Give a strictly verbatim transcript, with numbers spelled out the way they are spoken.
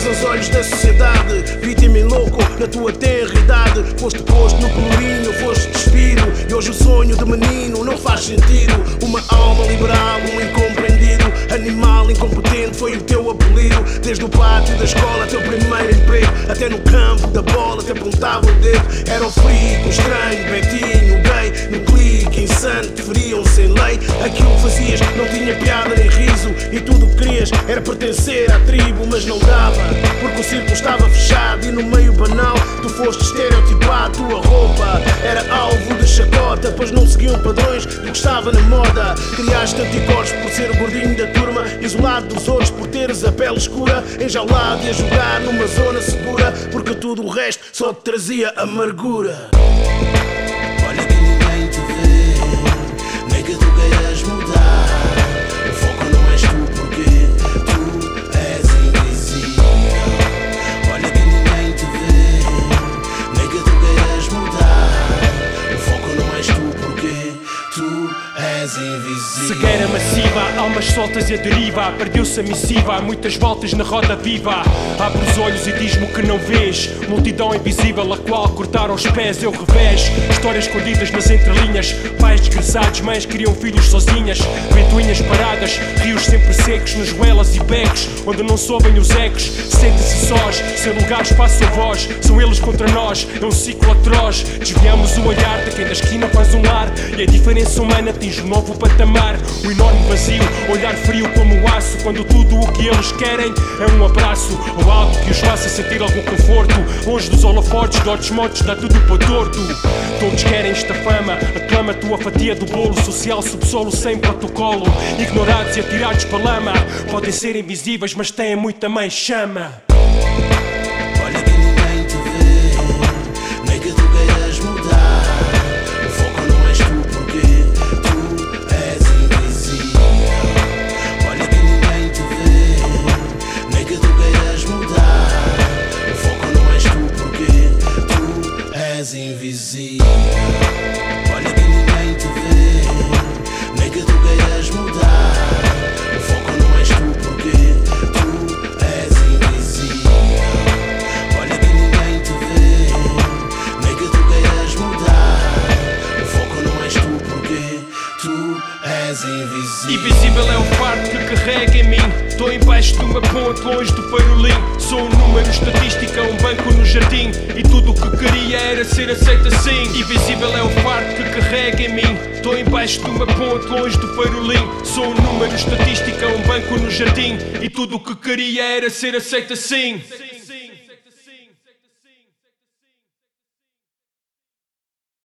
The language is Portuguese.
aos olhos da sociedade. Vítima e louco na tua tenra idade. Foste posto no pelourinho, foste despido. E hoje o sonho de menino não faz sentido. Uma alma liberal, um incompreendido. Animal incompetente foi o teu apelido. Desde o pátio da escola, teu primeiro emprego. Até no campo da bola te apontava o dedo. Era o frico, estranho, betinho, gay. Num clique insano te feriam sem lei. Aquilo que fazias não tinha piada nem riso. E tudo o que querias era pertencer à tribo. Mas não dava, porque o círculo estava fechado. E no meio banal tu foste estereotipado. Tua roupa era alvo de chacota, pois não seguiam padrões do que estava na moda. Criaste anticorpos por ser o gordinho da turma, isolado dos outros por teres a pele escura, enjaulado e a jogar numa zona segura, porque tudo o resto só te trazia amargura. Olha que ninguém te vê, nem que tu queiras mudar. O foco não és tu porque tu és invisível. Olha que ninguém te vê, nem que tu queiras mudar. O foco não és tu porque tu és invisível. Cegueira massiva, almas soltas e a deriva. Perdeu-se a missiva, há muitas voltas na roda viva. Abre os olhos e diz-me o que não vês. Multidão invisível a qual cortaram os pés eu revés. Histórias escondidas nas entrelinhas. Pais desgraçados, mães criam filhos sozinhas. Ventoinhas paradas, rios sempre secos nas ruelas e becos, onde não sobem os ecos. Sentem-se sós, sem lugar, espaço ou voz. São eles contra nós, é um ciclo atroz. Desviamos o olhar de quem da esquina faz um lar. E a diferença humana atinge um novo patamar. Um enorme vazio, olhar frio como aço, quando tudo o que eles querem é um abraço ou algo que os faça sentir algum conforto. Longe dos holofortes, dotes motos, dá tudo para torto. Todos querem esta fama, aclama a tua fatia do bolo social, subsolo sem protocolo. Ignorados e atirados para lama, podem ser invisíveis mas têm muita mais chama. Olha que ninguém te vê, nem que tu queiras mudar. O foco não és tu porque tu és invisível. Olha que ninguém te vê, nem que tu queiras mudar. O foco não és tu porque tu és invisível. Olha que ninguém te vê, nem que tu queiras mudar. O foco não és tu porque tu és invisível. Olha que ninguém te vê, nem que tu queiras mudar. O foco não és tu porque tu és invisível. Invisível é o fardo que carrega em mim. Estou embaixo de uma ponte, longe do farolim. Sou um número, estatística, um banco no jardim. E tudo o que queria era ser aceito assim. Invisível é o fardo que carrega em mim. Estou embaixo de uma ponte, longe do farolim. Sou um número, estatística, um banco no jardim. E tudo o que queria era ser aceito assim.